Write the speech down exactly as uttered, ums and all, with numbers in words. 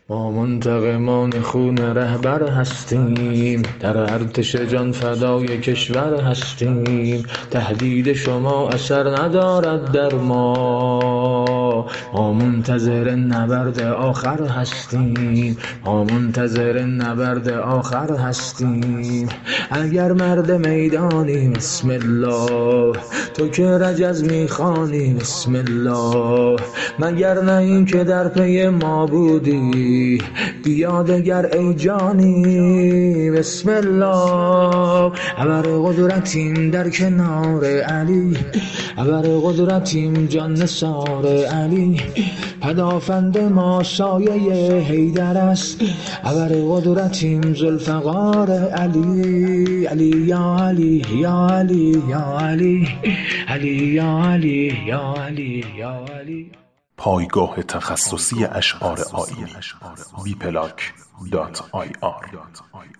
ما منتقمان خون رهبر هستیم، در ارتش جان فدای کشور هستیم. تهدید شما اثر ندارد در ما، ما منتظر نبرد آخر هستیم، ما منتظر نبرد آخر هستیم. اگر مرد میدانی بسم الله، تو که رجز میخوانی بسم الله. مگر نه این که در پی ما بودی، بیا دگر ای جانی بسم الله. ابر قدرتیم در کنار علی، ابر قدرتیم جان نثار علی. پدافند ما سایه حیدر است، ابر قدرتیم ذوالفقار علی. علی یا علی یا علی یا علی، علی یا علی یا علی یا علی. پایگاه تخصصی اشعار آیینی بی پلاک دات آی آر